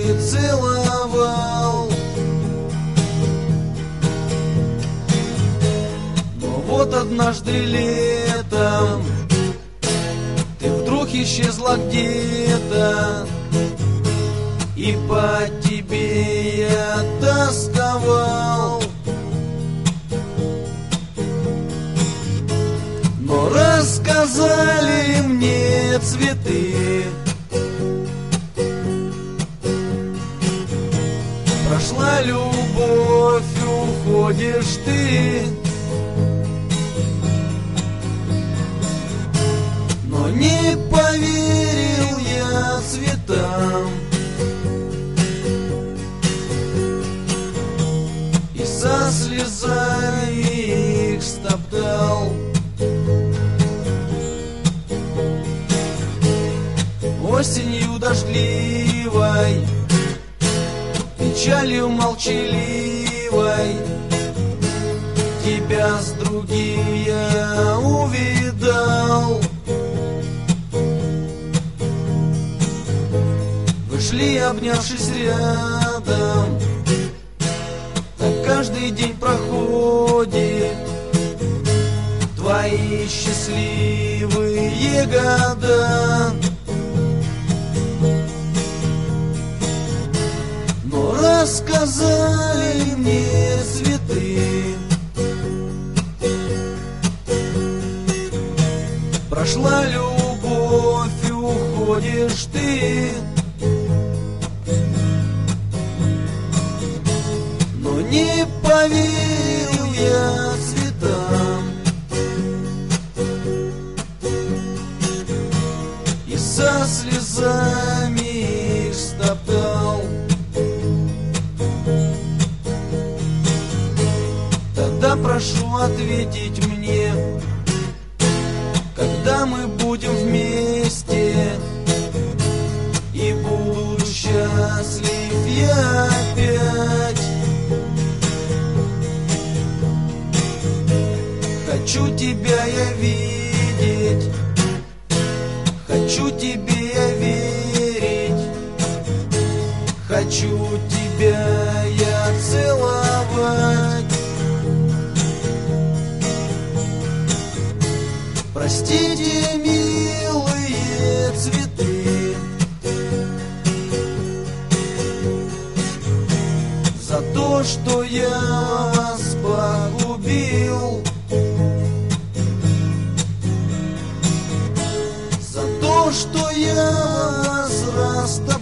целовал. Но вот однажды летом ты вдруг исчезла где-то, и по тебе я тосковал. Но рассказали мне цветы, прошла любовь, уходишь ты. Но не поверил я цветам, и со слезами их стоптал. Осенью дождливой, печалью молчаливой, тебя с другим я увидал. Вы шли, обнявшись рядом, так каждый день проходит, твои счастливые года. Но рассказали мне цветы, прошла любовь, уходишь ты. Но не поверил я цветам, и со слезами их стоптал. Тогда прошу ответить мне, когда мы будем вместе, и буду счастлив я опять. Хочу тебя я видеть, хочу тебе я верить, хочу тебя я целовать. Простите, милые цветы, за то, что я вас погубил, за то, что я вас растоптал.